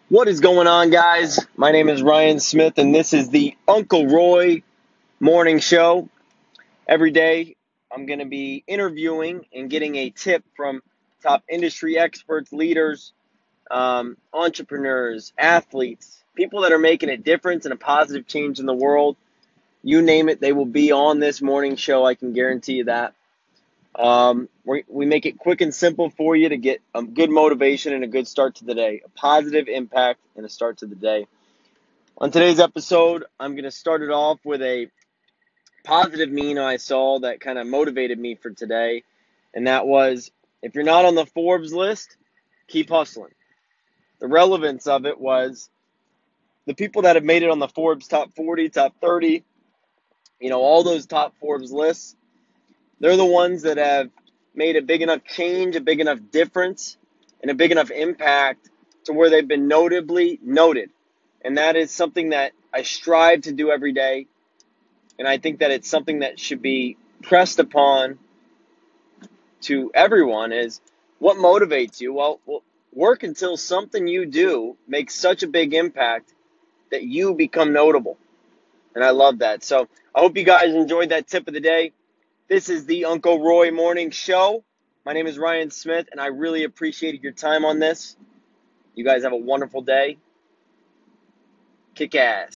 What is going on, guys? My name is Ryan Smith, and this is the Uncle Roy Morning Show. Every day, I'm going to be interviewing and getting a tip from top industry experts, leaders, entrepreneurs, athletes, people that are making a difference and a positive change in the world. You name it, they will be on this morning show. I can guarantee you that. We make it quick and simple for you to get a good motivation and a good start to the day, a positive impact and a start to the day. On today's episode, I'm going to start it off with a positive meme I saw that kind of motivated me for today, and that was, if you're not on the Forbes list, keep hustling. The relevance of it was the people that have made it on the Forbes top 40, top 30, all those top Forbes lists, they're the ones that have made a big enough change, a big enough difference, and a big enough impact to where they've been notably noted. And that is something that I strive to do every day. And I think that it's something that should be pressed upon to everyone is what motivates you? Well, work until something you do makes such a big impact that you become notable. And I love that. So I hope you guys enjoyed that tip of the day. This is the Uncle Roy Morning Show. My name is Ryan Smith, and I really appreciated your time on this. You guys have a wonderful day. Kick ass.